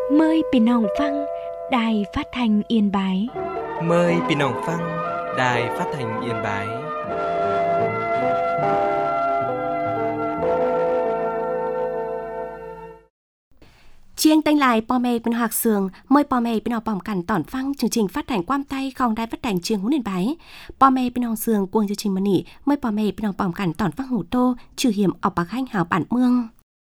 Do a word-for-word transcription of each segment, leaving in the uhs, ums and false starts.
เมยพี่น้องฟังđài phát thanh Yên Bái. Mời พี่น้องฟัง đài phát thanh Yên Bái. Chiêng tên lại bò mê bên Hạc Sường mời bò mê bên họ bỏng cảnh tỏn phăng chương trình phát hành quam tay không đài phát hành chiêng hú nền bái. Bò mê bên Hạc Sường cuồng chương trình mần nỉ mời bò mê bên họ bỏng cảnh tỏn phăng hủ tô trừ hiểm ở bạc hanh hào bản mương.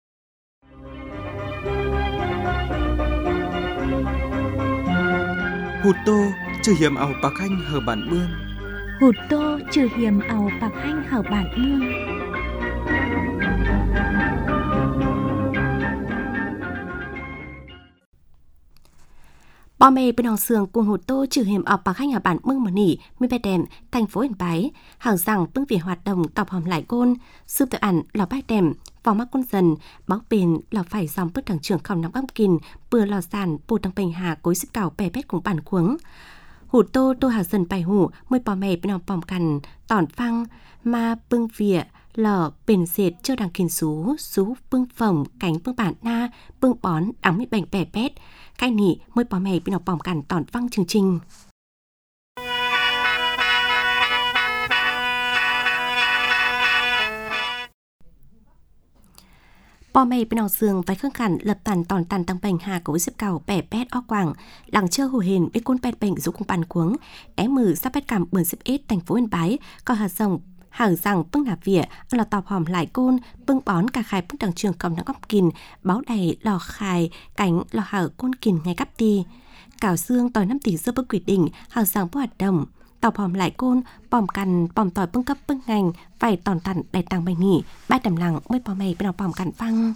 Hụt tô trừ hiểm ảo bạc hanh hờ bản mương. Hụt tô trừ hiểm ảo bạc hanh hào bản mương. Bò mê bên Hạc Sường cùng hụt tô trừ hiểm ở bạc hanh hào bản mương mần nỉ mi bè đèm thành phố Yên Bái hàng rằng bưng vì hoạt động tọc hòm lại côn sư tự ảnh lò bái đèm vòng mắc con dần báo bền lò phải dòng bước đằng trưởng không nắm găm kìn bừa lò sàn bù đằng bình hà cối xích cào bè bét cùng bản cuống hụt tô tô hà dần bài hủ môi bò mê bên hòm bòm cằn tỏn phăng ma bưng vỉa lò bền dệt chơi đằng kìn xú xú bưng phồng cánh bưng bản na bưng bón đóng mi bành bè bét cái nỉ môi bò mè bên học bỏng cằn tỏn văng chương trình. Bò mè bên học sường với khương khẩn lập tàn tòn tàn tăng bành hà cối xếp cầu bẻ bét o quảng làng chơi hồ hền bên côn bẹt bệnh giúp cùng bàn cuống đé mừ sắp bét cảm bươn xếp ít thành phố Yên Bái có hạt rồng hở rằng bưng nạp vỉa lò tọp hòm lại côn bưng bón cả khai bưng đằng trường cầm nắng góc kìn báo đầy lò khai cánh lò hở côn kìn ngay cắp ti cào xương tỏi năm tỷ dưa bưng quyết định hở rằng bố hoạt động tọp hòm lại côn bòm cằn bòm tỏi bưng cấp bưng ngành vải tòn tặn đầy tàng bày nỉ ba đầm lặng mới bò mày bên nào bòm cằn phăng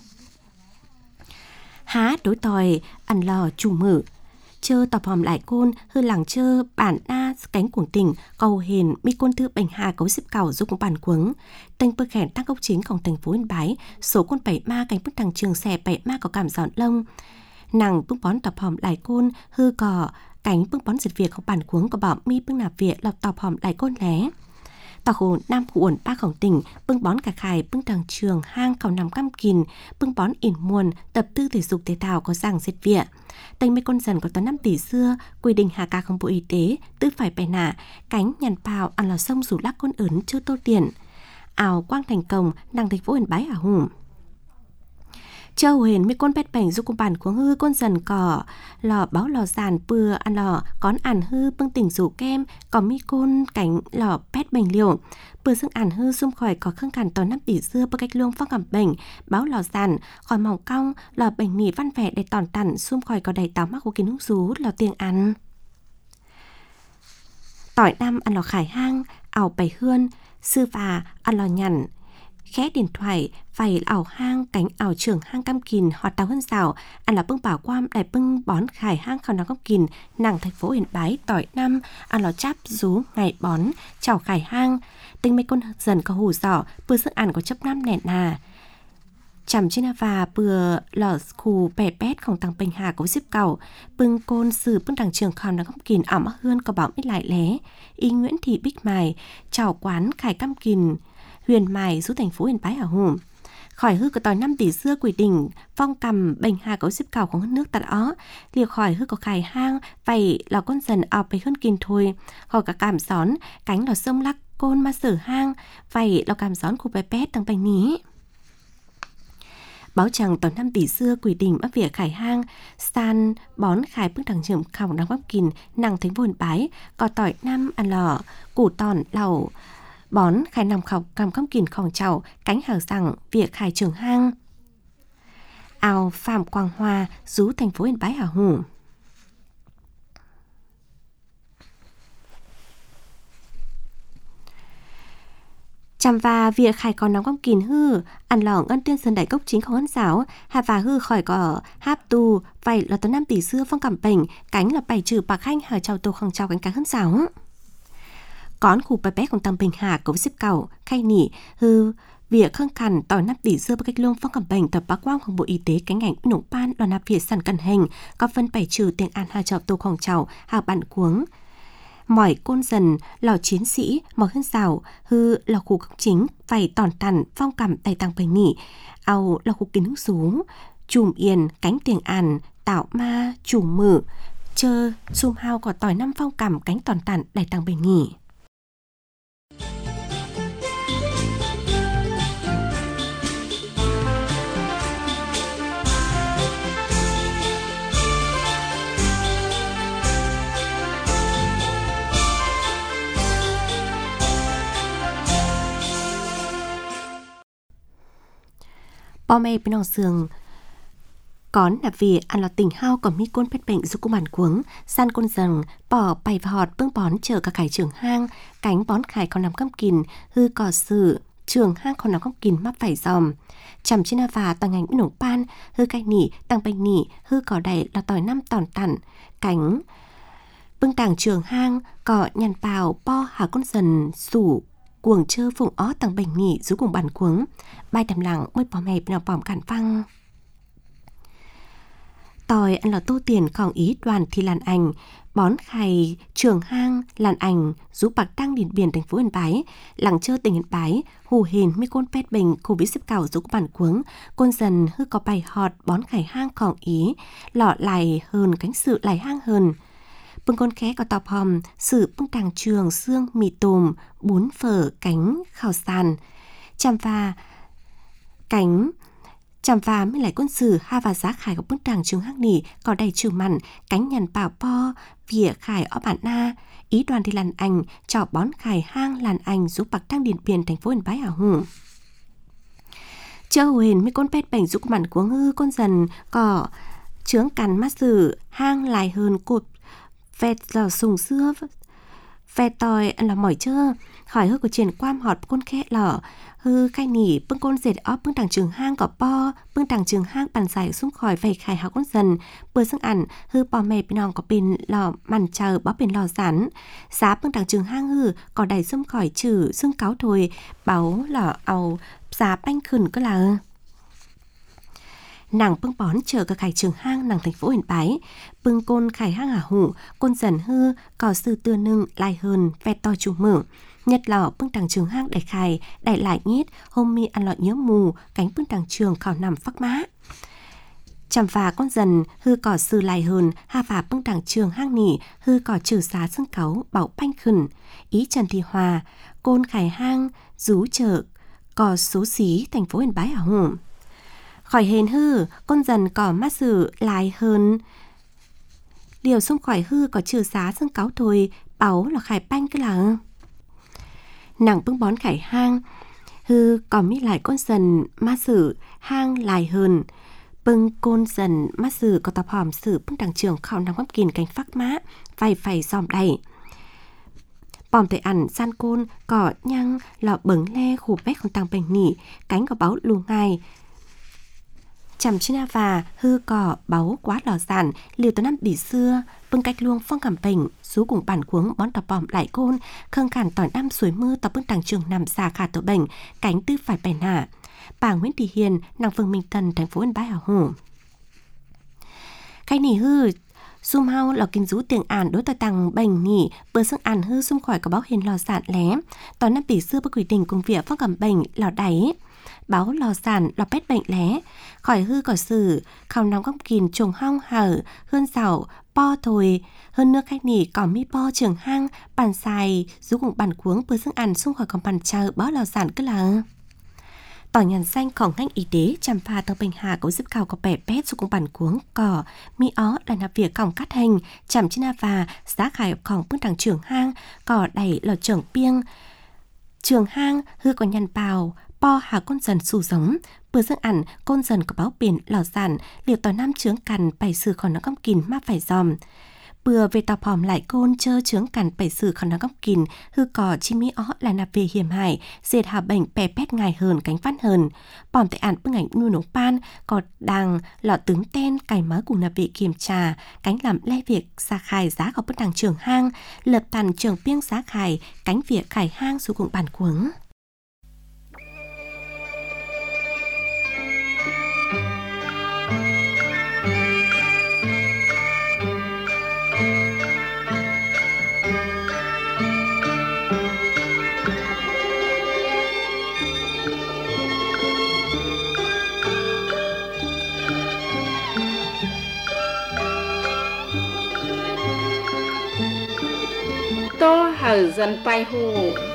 há đối tỏi ăn lò chủ mử chơ tọp hòm lại côn hư làng chơ bản na cánh cuồng tỉnh cầu hền mi côn thư bành hà cấu xếp cào giúp cùng bản cuống tên bơ khẻn tăng gốc chínhของthành phố Yên Bái số côn bảy ma cánh bức đằng trường xẻ bảy ma có cảm giòn lông nàng bưng bón tọp hòm lại côn hư cò cánh bưng bón dịch việcของbản cuống có bảo mi bưng nạp việc lọt tọp hòm lại côn lé tọt hồ nam khu uẩn ba khổng tỉnh bưng bón cả khải bưng đằng trường hang cầu nằm căm kìn bưng bón ỉn muồn tập tư thể dục thể thao có giảng dịch viện tênh mấy con dần có toán năm tỷ xưa quy định hạ ca không bộ y tế tư phải bè nạ cánh nhằn bào ăn lò sông rủ lắc con ớn chưa tô tiền ảo quang thành công nàng thành phố Yên Bái ảo hùng châu huyền mấy con bét bảnh giúp cùng bản cuống hư con dần cỏ lò báo lò sàn bừa ăn lò cón ản hư bưng tỉnh rủ kem có mi côn cánh lò bét bảnh liều bừa xương ản hư xung khỏi có khương cản tòn năm tỷ xưa bơ cách luông phong cảm bệnh báo lò sàn khỏi mỏng cong lò bảnh nỉ văn vẻ để tòn tặn xung khỏi có đầy táo mắc của kiến húc rú lò tiền ăn tỏi năm ăn lò khải hang ảo bảy hươn sư phà ăn lò nhằn khẽ điện thoại phải ảo hang cánh ảo trưởng hang cam kìn hoạt tàu hơn xảo ăn là bưng bảo quam đại bưng bón khải hang khảo nắng cam kìn nàng thành phố Yên Bái tỏi năm ăn lò chắp rú ngày bón chảo khải hang tinh mấy con dần có hủ giỏ bữa sức ăn có chấp năm nẹn nà chằm trên và bừa lò khù bè bétของtăng bình hà có xếp cầu bưng côn sử bưng đằng trường khảo nắng cam kìn ẩm hươn có bảo ít lại lé y Nguyễn Thị Bích Mài chảo quán khải cam kìn huyền mài giúp thành phố Yên Bái hảo hùng khỏi hư có tỏi năm tỷ xưa quỷ đỉnh phong cầm bình hà có xếp cầuของnước tạt ó liều khỏi hư có khải hang vậy là con dần ọcไปhơn kìn thôi khỏi cả cảm gión cánh là sông lắc côn ma sở hang vậy là cảm gión của bé pét tăng bánh ní báo chẳng tỏi năm tỷ xưa quỷ đỉnh bắc vỉa khải hang san bón khải bước đằng trường khảo đằng bắp kìn nàng thành phố Yên Bái có tỏi năm ăn lò củ tòn lẩu bón khai nằm khọc cầm cắm kìn khòng chảo cánh hở rằng việc khai trường hang ào Phạm Quang Hoa rú thành phố Yên Bái hảo hủ chăm và việc khai có nóng cắm kìn hư ăn lò ngân tiên sơn đại cốc chính không hấn giáo hà và hư khỏi có háp tu vậy là tấn năm tỷ xưa phong cảm bệnh cánh là bảy trừ bạc khanh hở chào tô khòng chào cánh cá hấn giáo cón khu bè béของtăng bình hà cấu xếp cầu khay nỉ hư việc khăng khẩn tỏi nắp tỷ xưa bơ cách luông phong cảm bệnh tập bác quangของbộ y tế cánh ngành nổ ban lò nạp việt sản cần hành có phân bảy trừ tiền an hà chào tô khòng chào hà bạn cuống mỏi côn dần lò chiến sĩ mỏi hơn xào hư lò khu công chính phải tòn tằn phong cảm tay tăng bình nỉ ao lò khu kiến hữu sú chùm yên cánh tiền an tạo ma chủ mử chơ xung hao có tỏi năm phong cảm cánh toàn tản đại tăng bền nghỉ. Bò mê bên nòng sườn Cón là vì ăn lọt tỉnh hao còn mi côn pết bệnh giúp cô bản cuống, san côn dần, bỏ bày và họt bưng bón chờ cả cải trường hang, cánh bón khải còn nằm căm kìn, hư cỏ sử, trường hang còn nằm căm kìn mắc phải dòm. Chầm trên và toàn ngành nổ pan, hư cay nỉ, tăng bệnh nỉ, hư cỏ đầy là tỏi năm tòn tặn, cánh bưng tàng trường hang, cỏ nhằn bào, bo hà con dần, sủ, cuồng chơ phụng ó tăng bệnh nỉ giúp cùng bản cuống, bay đầm lặng mới bỏ mày nào bỏm cản văng. Tỏi ăn là tô tiền còn ý đoàn thì làn ảnh, bón khay trường hang làn ảnh giúp bạc tăng điển biển thành phố Yên Bái, lặng chơ tỉnh Yên Bái, hù hìn mi côn pet bình khu bí xếp cảo giúp bản cuống, côn dần hư có bài họt bón khay hang còn ý, lọ lại hơn cánh sự lại hang hơn. Bưng con khé có tọp hòm, sự bưng tàng trường xương mì tùm, bún phở cánh khảo sàn, chăm pha cánh chăm pha mới lại quân sử ha và giá khải của bức tràng trường hắc nỉ có đầy trường mặn cánh nhằn bảo po vỉa khải ở bản na ý đoàn thì làn ảnh trọ bón khải hang làn ảnh giúp bạc tăng điện biển thành phố Yên Bái ảo hùng chơ huyền mi con pet bệnh giúp mặn của ngư con dần cỏ chướng cắn mắt sử hang lại hơn cột vẹt giò sùng xưa ve tòi là mỏi chơ khỏi hư của triển quam họt con khẽ lở hư khai nỉ bưng con dệt óp bưng tàng trường hang có po bưng tàng trường hang bàn giải xuống khỏi vầy khai hào con dần bơ xương ẩn hư bò mè bên hòn có bên lò màn chờ bó bên lò rán giá bưng tàng trường hang hư có đầy xung khỏi trừ xương cáo thôi báo lò ầu giá banh khẩn cơ là nàng bưng bón chờ cả khải trường hang nàng thành phố Yên Bái bưng côn khải hang hả hủ côn dần hư có sư tưa nưng lại hơn ve to chủ mở nhật lọ bưng tàng trường hang đại khải đại lại nhít hôm mi ăn lọ nhớ mù cánh bưng tàng trường khảo nằm phắc má chằm phà con dần hư cỏ sư lại hơn ha phà bưng tàng trường hang nỉ hư cỏ trừ xá xương cáu bảo banh khẩn ý Trần Thị Hòa côn khải hang rú chợ cỏ số xí thành phố Yên Bái hả hủ khỏi hền hư con dần cỏ mát sử lại hơn liều xung khỏi hư có trừ xá xương cáu thôi bảo là khải banh cái là nàng bưng bón khải hang hư còn mi lại con dần mát sử hang lại hơn bưng côn dần mát sử có tập hòm sử bưng đằng trường khảo nằm góc kìn cánh phác mã vay phải dòm đầy bòm thể ẩn san côn cỏ nhăng lọ bứng le khủ bét không tăng bành nỉ cánh có báo lù ngài chằm trên và hư cỏ báu quá lò sản liều tới năm bỉ xưa bưng cách luông phong cảm bình rú cùng bản cuống bón tập bòm lại côn khâng khản tỏi năm suối mưa tập bưng tàng trường nằm xa khả tổ bệnh cánh tư phải bèn hạ bà Nguyễn Thị Hiền nàng phường Minh Tân thành phố Yên Bái hảo hổ cái nỉ hư xung hao lò kinh rú tiền ản đối tỏi tàng bệnh nỉ bữa xương ản hư xung khỏi có báo hiền lò sản lé tỏi năm bỉ xưa bất quỷ đình cùng việc phong cảm bệnh lò đáy báo lò sản lò pét bệnh lé khỏi hư cỏ sử khảo nóng góc kìn trùng hong hở hơn rào po thồi hơn nước khách nỉ cỏ mi po trường hang bàn xài rú cùng bàn cuống bữa xương ăn xung khỏi còn bàn chờ báo lò sản cứ là tỏi nhàn xanhของngành y tế chăm pha tàu bình hà có giúp cao có bẻ pét rú cùng bàn cuống cỏ mi ó là nạp việc còng cắt hành chằm trên và giá khảiของbưng tàng trường hang cỏ đẩy lò trưởng piêng trường hang hư có nhàn bào po hà con dần xù giống bữa dương ẩn con dần có báo biển lò sản liều tỏi năm chướng cằn bảy sử còn nó góc kìn má phải dòm bừa về tàu hòm lại côn chơ chướng cằn bảy sử còn nó góc kìn hư cỏ chi mi ó là nạp về hiểm hại dệt hà bệnh bè pét ngài hờn cánh phát hờn bòm tại ẩn bưng ảnh nuôi nấu pan có đàng lọ tướng ten cài má cùng nạp về kiểm trà cánh làm le việc xa khải giá có bức đằng trường hang lập tàn trường piêng giá khải cánh việc khải hang xuống cùng bản cuống ở dân pai hù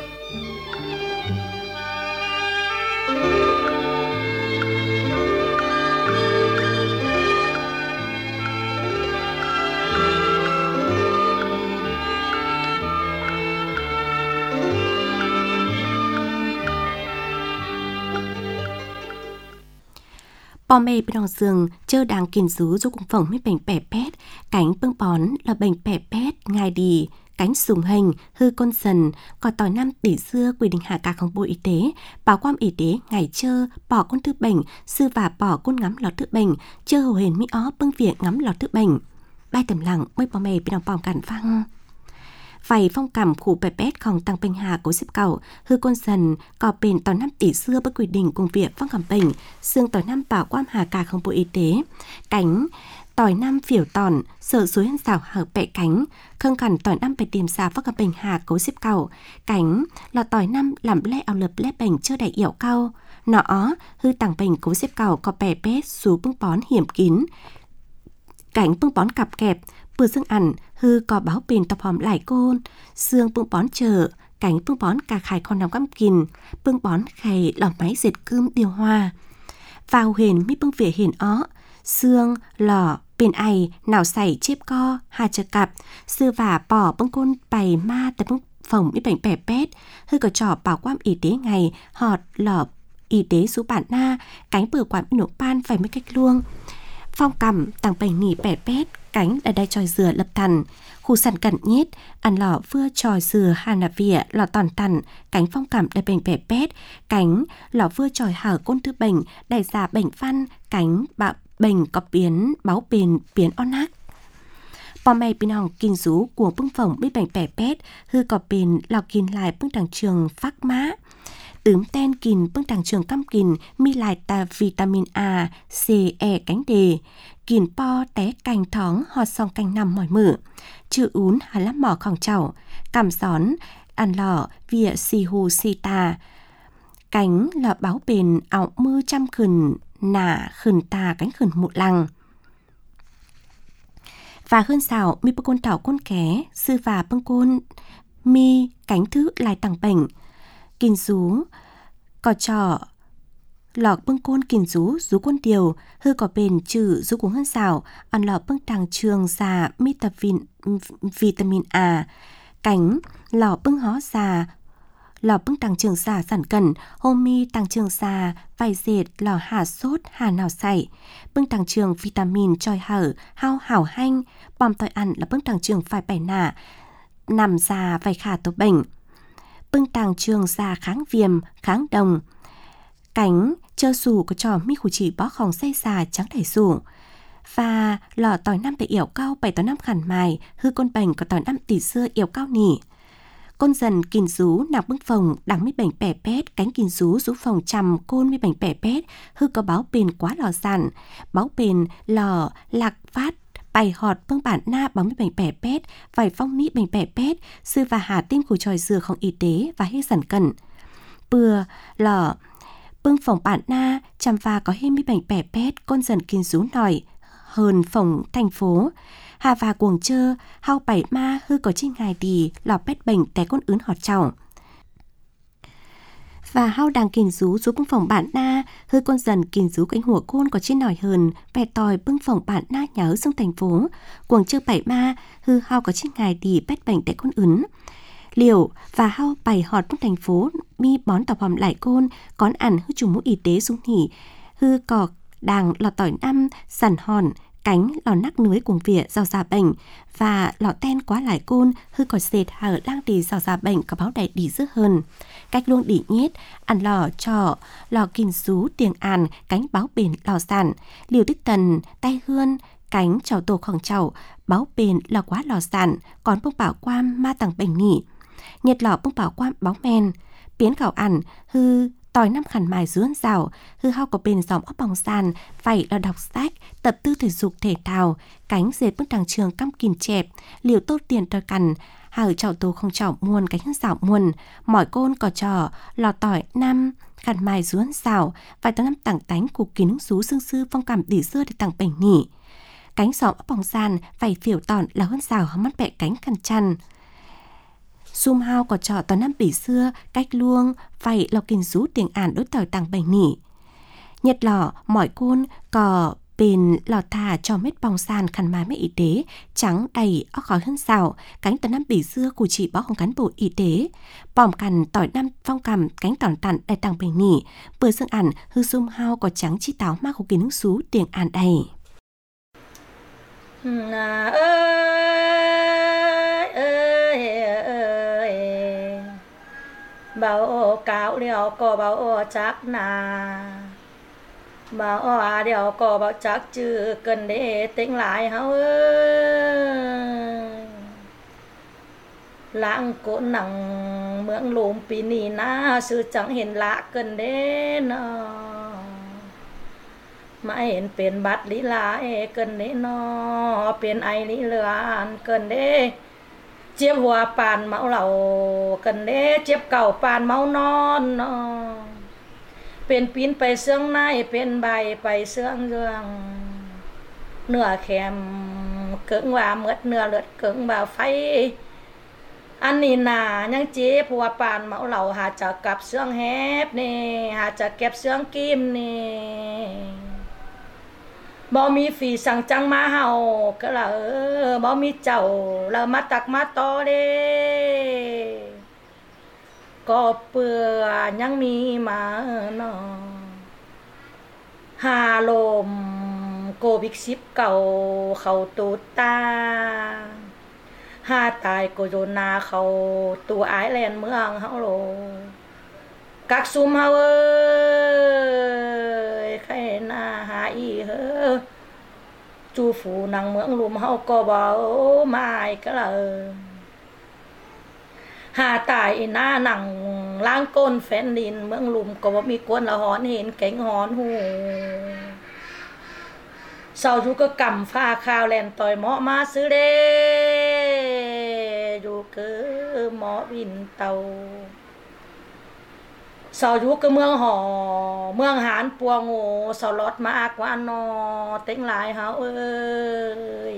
Bò mê bên đồng giường chơ đang kiên rú dù cùng phòng mấy bệnh bẻ pét, cánh bưng bón là bệnh bẻ pét, ngài đi, cánh sùng hình, hư con sần, có tỏi năm tỷ xưa quy định hạ cả không bộ y tế, bảo quan y tế ngày chơ, bỏ con thứ bệnh, sư và bỏ con ngắm lọt thứ bệnh, chơ hầu hền mỹ ó bưng việc ngắm lọt thứ bệnh. Bài tầm lặng mới bò mê bên đồng bòm cản phăng. Vậy phong cảm khu bè bét không tăng bình hà của xếp cầu, hư con sần, có bền tỏi năm tỷ xưa bất quy định cùng việc phong cảm bình, xương tỏi năm bảo quan hà cả không bộ y tế, cánh, tỏi năm phiểu tòn, sợ suối hân xảo hở bẹ cánh, khâng khẩn tỏi năm bè tìm xa phong cảm bình hà của xếp cầu, cánh, lọ tỏi năm làm lẽ ảo lập lẽ bành chưa đại yểu cao, nọ hư tàng bình của xếp cầu có bè bét xú bưng bón hiểm kín, cánh bưng bón cặp kẹp, vừa dương ẩn hư có báo bền tập hòm lại côn xương bưng bón chờ cánh bưng bón cả khải con nằm cắm kìn bưng bón khay lò máy dệt cơm điều hoa vào hền mi bưng vỉa hền ó xương lò bên ai nào xảy chếp co hà chờ cặp sư và bỏ bưng côn bày ma tại bưng phòng mi bệnh bẻ pét hư có trò bảo quan y tế ngày họt lò y tế số bản na cánh bừa quản nổ pan phải mấy cách luông phong cầm tăng bành nỉ bẻ pét cánh ở đây tròi dừa lập thần khu săn cẩn nhết ăn lò vừa tròi dừa hà nà vỉa lò toàn tần cánh phong cầm đại bành bẻ pét cánh lò vừa tròi hở côn thứ bệnh đại giả bệnh văn cánh bạo bệnh có biến báo bền biến on hắc bò mày bên hòng kinh rú của bưng phòng bị bệnh bẻ pét hư có bền lò kín lại bưng đằng trường phát mã tướm ten kìn bưng đằng trường căm kìn mi lại ta vitamin A, C, E cánh đề kìn po té cành thóng họt song cành nằm mỏi mử chữ ún hà lắm mỏ khòng chảo cảm gión ăn lò vỉa xì hù xì tà cánh lọ báo bền ảo mưa trăm khẩn nả khẩn tà cánh khẩn một lằng và hơn xào mi bưng côn tảo côn ké sư và bưng côn mi cánh thứ lại tàng bệnh kìn rú có trò lọ bưng côn kìn rú rú côn điều hư có bền trừ rú cuống hơn xào ăn lọ bưng tàng trường già vitamin vitamin A cánh lọ bưng hó già lọ bưng tàng trường già sản cần hôm mi tàng trường già vài dệt lọ hà sốt hà nào sảy bưng tàng trường vitamin tròi hở hao hảo hanh bòm tỏi ăn là bưng tàng trường phải bảy nả nằm già vài khả tổ bệnh bưng tàng trường già kháng viêm kháng đồng cánh chơ xù có trò mi khủ chỉ bó khòng say xà trắng thảy xù và lò tỏi năm để yểu cao bảy tỏi năm khẩn mài hư con bệnh có tỏi năm tỷ xưa yểu cao nỉ con dần kìn rú nằm bưng phòng đằng mi bệnh bẻ pét cánh kìn rú rú phòng chầm côn mi bệnh bẻ pét hư có báo bền quá lò sản báo bền lò lạc phát bài họt bưng bản na bóng bệnh bẻ pét vài phong nĩ bệnh bẻ pét sư và hà tim của tròi dừa không y tế và hết sản cẩn bừa lò bưng phòng bản na chăm và có hết mi bệnh bẻ pét con dần kinh rú nổi hơn phòng thành phố hà và cuồng chơ hao bảy ma hư có trên ngày đi lò pét bệnh té con ướn họt chảo và hao đang kìn rú rú bưng phòng bản na hư con dần kìn rú cánh hùa côn có trên nổi hơn vẻ tòi bưng phòng bản na nhớ xuống thành phố cuồng chơ bảy ma hư hao có trên ngày đi pét bệnh té con ướn liều và hao bảy họt bưng thành phố mi bón tọc hòm lại côn con ẩn hư chủ mũ y tế xuống nhỉ hư cọc đàng lò tỏi năm sẵn hòn cánh lò nắc núi cùng vỉa rau già bệnh và lọ ten quá lại côn hư có dệt hở lang tì rau già bệnh có báo đầy đi dứt hơn cách luôn đỉ nhét ăn lò trò lò kinh rú tiền àn cánh báo bền lò sản liều tích tần tay hươn cánh chảo tổ khổng chảo báo bền lò quá lò sản còn bông bảo quam ma tầng bệnh nhỉ nhiệt lò bông bảo quam báo men biến khảo ẩn hư tỏi năm khẩn mài dướn rào hư hao có bền dòng ốc bòng sàn phải là đọc sách tập tư thể dục thể thao cánh dệt bức đằng trường căm kìn chẹp liều tốt tiền tỏi cằn hở chảo tù không chảo muôn cánh xảo muôn mỏi côn cỏ trò lò tỏi năm khẩn mài dướn rào vài tao năm tảng tánh cục kín rú xương sư phong cảm đỉ xưa để tặng bệnh nhỉ cánh giọng ốc bòng sàn phải phiểu tòn là hơn rào hóng mắt bẹ cánh khăn chăn Xung hao có trò tòa năm bỉ xưa cách luông phải lò kinh rú tiếng ản đối tờ tăng bày nỉ. Nhật lọ mỏi côn có bên lò thả cho mết bong sàn khăn má mẹ y tế trắng đầy óc khói hơn xào cánh tòa năm bỉ xưa của chị bó không cán bộ y tế bòm cằn tỏi năm phong cầm cánh tòn tặn đầy tăng bày nỉ bữa dương ản hư xung hao có trắng chi táo ma của kiến xú tiếng ản đầy. À, ơi, ơi, ơi. Bảo cáo điều có bảo chắc nà bảo à điều có bảo chắc chứ cần để tính lại hao ơi lãng cố nặng mượn lùm pì nì na sư chẳng hiện lạ cần để nó mà hiệnเป็นบัตรlý lại cần để nóเป็นai lý lừa cần để chiếp hoa bàn máu lầu cần để chiếp cầu bàn máu non nóเป็นปีนไปเสื่องในเป็นใบไปเสื่องเรื่องเนื้อแข็มเกิงว่าเมื่อเนื้อเลือดเกิงว่าไฟอันนี้น่ะยังเจ็บหัวปานเมาเหล่าหาจะกลับเสื่องแฮบนี่หาจะเก็บเสื่องกิมนี่บ่มีฝีสั่งจังมาเฮาก็ละเออบ่มีเจ้าแล้วมาตักมาต่อเด้ก็เปื่อยังมีมาเนาะหาลมโควิดสิบเก้าเข้าตูดตาหาตายโคโรนาเข้าตัวไอแลนด์เมืองเฮาโลกักซุมเฮาเอ้ยใครน่าหาอีเฮ้อจูฝูนางเมืองลุมเฮาก็บ่หมายก็ละหาตายหน้าหนังล้างก้นแฟนดินเมืองลุมก็บ่มีกวนละหอนเห็นแก่งหอนหูเศร้าอยู่ก็กำฟ้าข้าวแลนต่อยหมอมาซื้อเด้อยู่คือหมอวินเตาเศร้าอยู่ก็เมืองหอเมืองหานปัวโง่เศร้าลอดมากว่านอเต็งหลายเฮาเอ้ย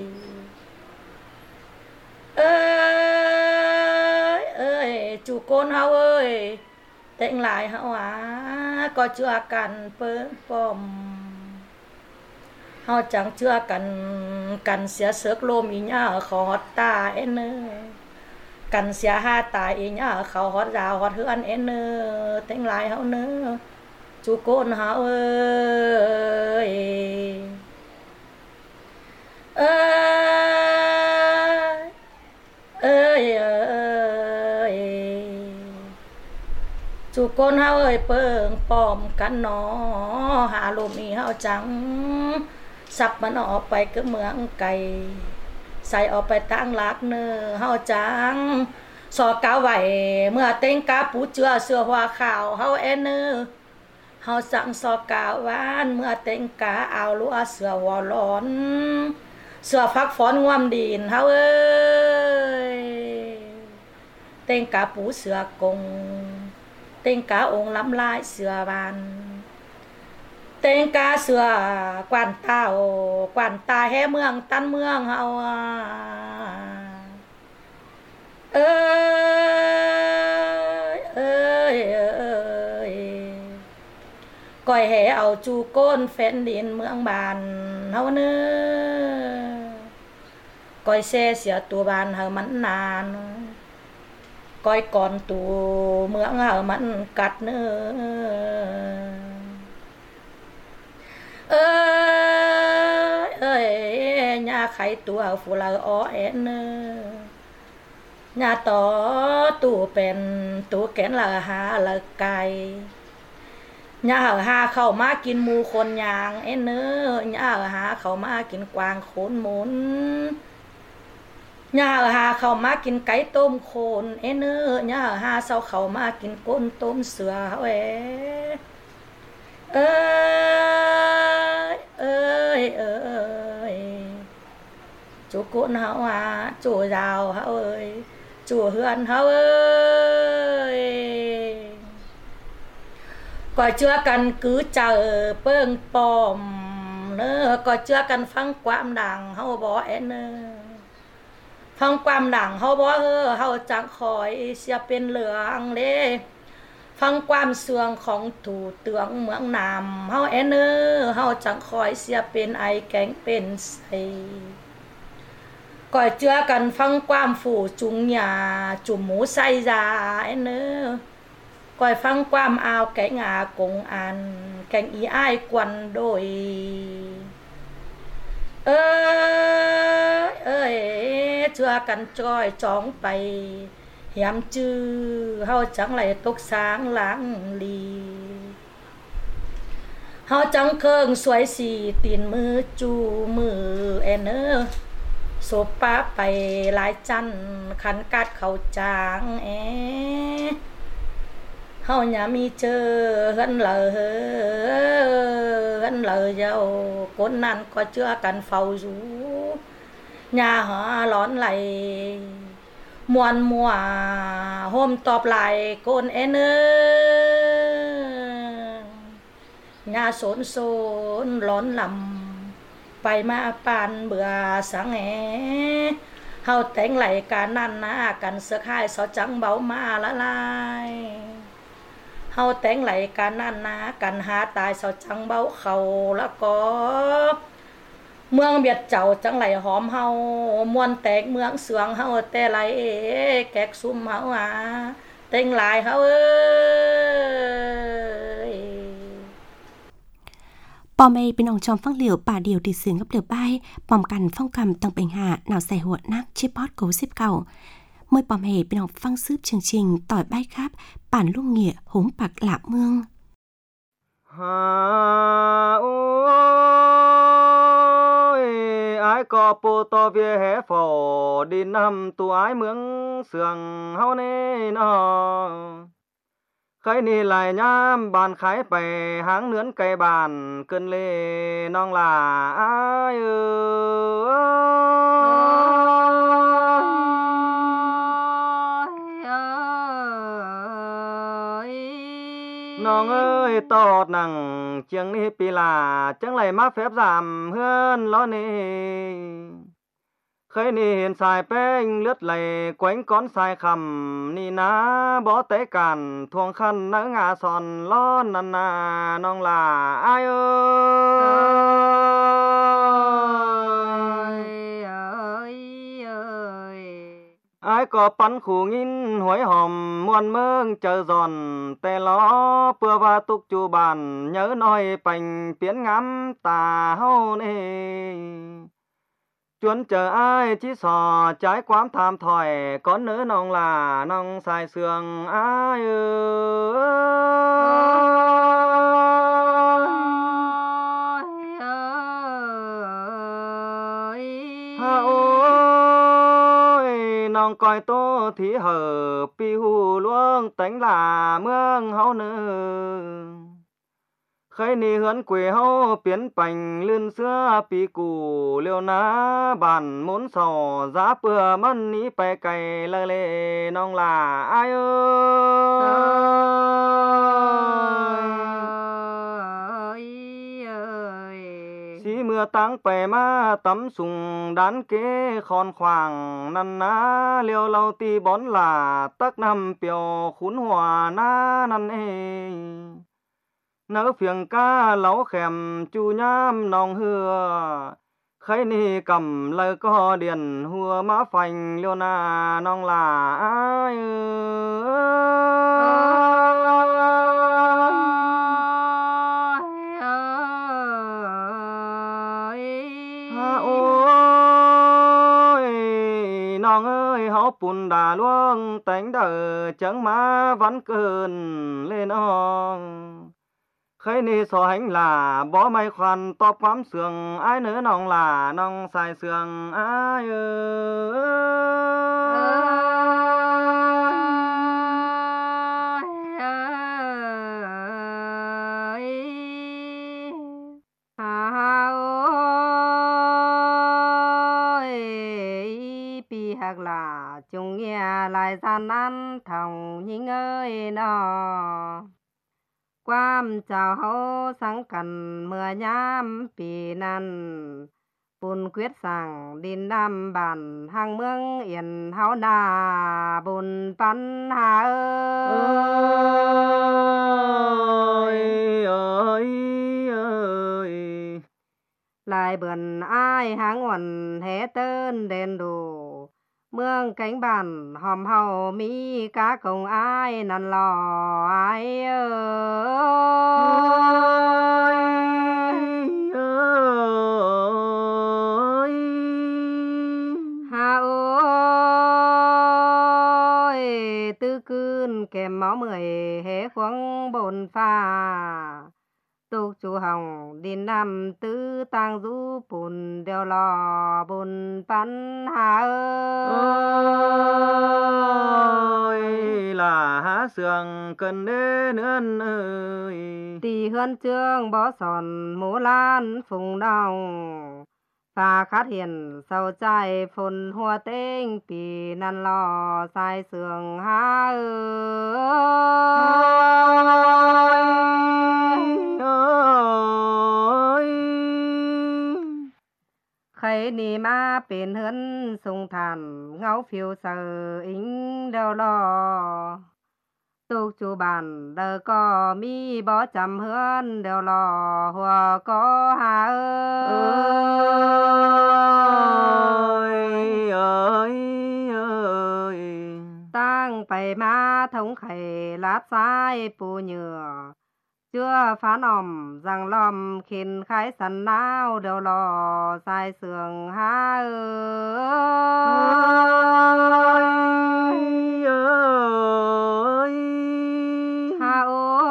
เอ้ยเอ้ยจูโกนเฮาเอ้ยเต็งหลายเฮาอ่ะก็เชื่อกันเปิ้นป้อมเฮาจังเชื่อกันกันเสียเสือกลมอีหญ้าขอฮอดตาเอ็นเนอกันเสียหาตายอีหญ้าเขาฮอดดาวฮอดเฮือนเอ็นเนอเต็งหลายเฮาเนอจูโกนเฮาเอ้ยเอ้ยเอ้ยเอ้ยจูโกนเฮาเอ้ยเปิงป้อมกันหนอหาลมอีเฮาจังสับมันออกไปก็เมืองไก่ใส่ออกไปตั้งลักเนอเฮาจังสอกาไว้เมื่อเต็งกาปูเจือเสือหัวขาวเฮาเอ็นเนอเฮาสั่งสอกาวานเมื่อเต็งกาเอาลัวเสือหัวร้อนเสือฟักฝอนงวมดินเฮาเอ้ยเต็งกาปูเสือกงเต็งกาองค์ลำลายเสือบานเต็งกาเสือกวนเต้ากวนตาแห่เมืองตันเมืองเฮาเอ้ยเอ้ยเอ้ยก้อยแห่เอาจูโก้นแฟนดินเมืองบานเฮาเน้อก้อยแซ่เสียตัวบานเฮามันนานก้อยก่อนตัวเมืองเฮามันกัดเน้อเอ้ยเอ้ยญาไข่ตัวฟูลาอ้อแอนเนอญาต่อตู้เป็นตู้แกนละหาละไก่ญาหาเข้ามากินหมูคนยางแอนเนอญาหาเข้ามากินกวางโขนหมุนญาหาเข้ามากินไก่ต้มโคนแอนเนอญาหาเซาเข้ามากินก้นต้มเสือเอ้เอ้ยเอ้ยเอ้ยจูโกนเฮาอ่ะจูยาวเฮาเอ้ยจูเฮือนเฮาเอ้ยก็เชื่อกันคือเจอเปิ้งปอมเนอก็เชื่อกันฟังความดังเฮาบ่แอนเนอ phongความหนังเฮาบ่เฮอเฮาจังคอยเสียเป็นเหลืองเด้ฟังความเสื่องของถูเตืองเมืองนามเฮาแอนเนอเฮาจังคอยเสียเป็นไอแกงเป็นใสก่อยเจือกันฟังความฝูจุงหยาจุ่มหมูใส่ยาแอนเนอก่อยฟังความอาวแกงอากงอันแกงอีอ้ายกวนโดยเอ้ยเอ้ยเจือกันจ้อยจ้องไปเหียมจื้อเฮาจังไหลตกสางหลังลีเฮาจังเคิงสวยสีตีนมือจูมือแอนเนอโซปาไปหลายจันขันกัดเขาจางแอเฮาอย่ามีเจอเฮินเลอเฮินเลอเจ้าคนนั้นก็เชื่อกันเฝ้าอยู่ญาหาร้อนไหลมวนมัวโฮมตอบไหลโกนเอเนอญาสนโซนร้อนลำไปมาปานเบื่อสังแหเฮาแต่งไหลกันนั่นนะกันเสื้อค่ายเสาจังเบามาละลายเฮาแต่งไหลกันนั่นนะกันหาตายเสาจังเบาเขาแล้วก็เมืองเบียดเจ้าจังไหลหอมเฮามวนแตกเมืองเสืองเฮาแต่ไหลแกกซุ่มเฮาอ่ะแต่งหลายเฮาเอ้ยปอมเอเป็นองจอมฟังเหลียวป่าเดียวติดเสียงกับเหลียวใบปอมกันฟ้องกำตังเป็นหาหนาวใส่หัวนักชิปพอดโกสิบเก่าเมื่อปอมเอเป็นองฟังซืบเชิงชิงต่อยใบครับป่านลุ่งเหงี่ยหงปักหลับเมืองฮาโอ้ยไอ้ก็ปูตอเวียแห่ฝอดินนำตัวไอ้เมืองเสืองเฮาเน่นอใครนี่ไหลย้ำบานขายไปหางเนื้อนไก่บานเกินเลน้องลาอ้ายเอ้ยน้องเอ้ยตอดหนังเจียงนี่ปีลาจังไหลมาแฟบสามเฮือนล้อนี่เคยนี่เห็นสายแป้งเลือดไหลแกว่งก้อนสายคำนี่นะบ่เตะกันทวงคันเนื้องาซอนล้อนนันนาน้องลาอ้ายเอ้ยอ้ายก็ปันขู่งินหวยหอมมวนเมืองเจอจอนแต่ล้อเพื่อว่าตุกจูบานnhớน้อยปังเปลี่ยนงามตาเฮานี่จวนเจออ้ายที่สอใจความถามถอยก้อนเนื้อน้องลาน้องสายเสืองอ้ายเอ้ยฮาโอ้ยน้องก้อยโตที่เหอปีหูล่วงแต่งลาเมืองเฮาเนื้อเคยนี่เฮือนกุยเฮาเปลี่ยนปังลื่นเสื้อปีกูเลียวนะบ้านหมุนสอซาเปื่อมันนี้ไปไกลละเลน้องลาอ้ายเอ้ยสีเมื่อตั้งไปมาตำสุงดันเกคอนขวางนันนะเลียวเราตีบอนลาตักนำเปียวขุนหัวหน้านั่นเองเนื้อเพียงกาเหลาแขมจูย้ำนองเหือใครนี่กำเลยก็เดียนหัวมาฟังเลียวนาน้องลาอ้ายฮาโอ้ยน้องเอ้ยเฮาปุ่นด่าล่วงแต่งเด้อจังมาวันเกินเลยน้องเคยนี่สอหังลาบ่ไม่ควันตอบความเสื่องอ้ายเนื้อน้องลาน้องสายเสื่องอ้ายเอ้ยฮาโอ้ยปีหักลาจงเงียลายสานนั้นเท่ายิงเอ้ยน้อความเจ้าเฮาสังกันเมื่อยามปีนั้น bùn quyết sàng đi nam bản hàng mương yên háo nà bùn pan hà ơi ơi ơi lại bườn ai hàng uẩn hé tên đền đủ mương cánh bản hòm hầu mỹ cá công ai năn lò ai ơi ơi hà ơi tư cưn kèm máu mười hé khoáng bồn pha tục chủ hồng đi năm tứ tang du bùn đeo lò bùn pan hà ơi là há sườn cần đế nương ơi tì hơn trương bó sòn mũ lan phùng đồng và khát hiền sầu trai phun hoa tinh pì năn lò sai sườn há ơi khấy ni ma bền hơn sung thàn ngáo phiêu sờ ính đeo lò tục chủ bản đờ có mi bó chầm hơn đeo lò hòa có hà ơi ơi ơi tăng bày ma thống khẩy lát sai bù nhựa chưa phán ỏm rằng lòm khiến khái sẵn nào đều lò sai sườn há ơi ơi hà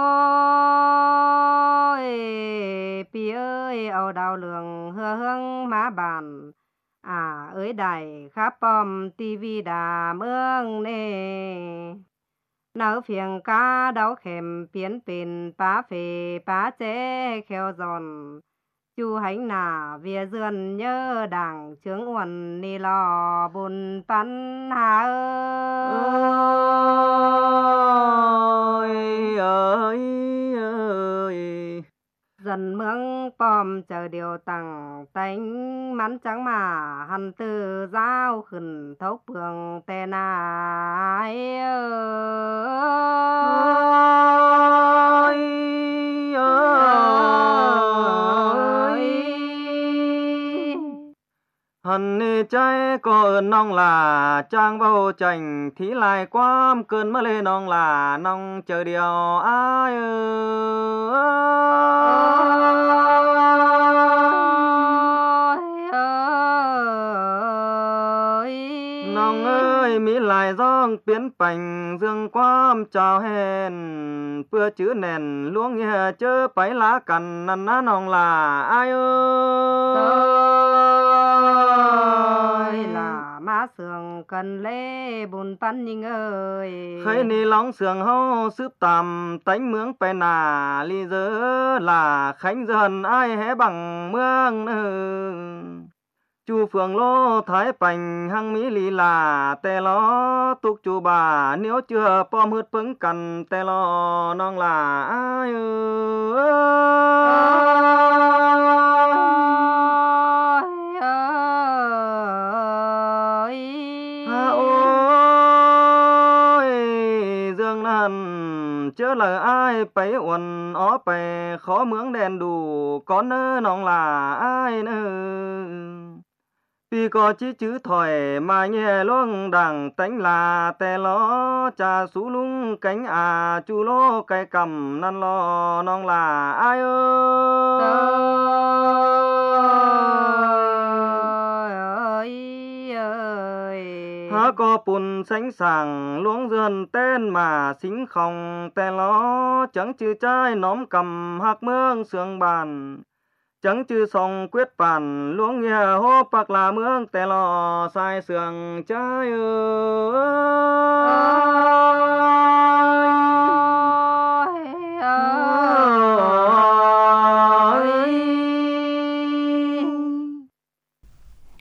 ơi pi ơi âu đào lượng hưa hương má bàn à ơi đài khắp bom tivi đà mương nè nấu phiền cá đau kèm biến pin bá phê bá chế kheo giòn chu hành nà vía dườn nhớ đảng trướng uẩn ni lò bùn pan hà ơi ơi ơi dần mương bom chờ điều tặng tánh mắn trắng mà hằn từ giao khẩn thấu bường tè nai ơi ơi hần ni trái có ơn nong là trang bao chành thí lại quam cơn mơ lên nong là nong chờ điều ai nong ơi mỹ lại giong biến bành dương quam chào hèn bữa chữ nền luống nghe chớ bấy lá cằn năn ná nong là ai ơi là má sườn cần lê bùn pan nhưng ơi khơi ni lóng sườn hô sướp tàm tánh mướng pe nà ly dơ là khánh dần ai hé bằng mương nữ chu phường lô thái bành hăng mỹ lì là tè lo tục chu bà nếu chưa pom hứt pứng cần tè lo nong là ai ơi ha ôi dương năn chớ lời ai bấy uẩn ó bè khó mướng đèn đủ có nơ nong là ai nữa vì có chí chữ thỏi mà nhẹ luông đằng tánh là tè lo trà sú lung cánh à chu lô cây cầm năn lo nong là ai ơi há có bùn sánh sàng luống dườn tên mà xính không tè lo chẳng chữ trai nóm cầm hạc mương sương bàn chẳng chư song quyết bản luống nghe hô bạc là mương tè lò sai sườn trái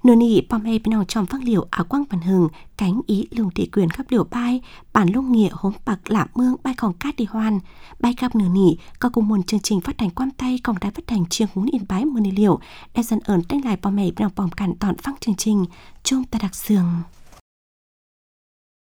nửa nỉ bom hay bên nào trong phăng liều áo quang bản hừng cánh ý lùng thị quyền khắp liều bay bản lông nghĩa hốm bạc lạ mương bay còn cát đi hoan bay gặp nửa nỉ có cùng một chương trình phát hành quam tay còn đài phát hành chiêng hún yên bái mưa nỉ liều đã dần ẩn đánh lại bom hay bên nào bom cản tọn phăng chương trình chôm ta đặc sường.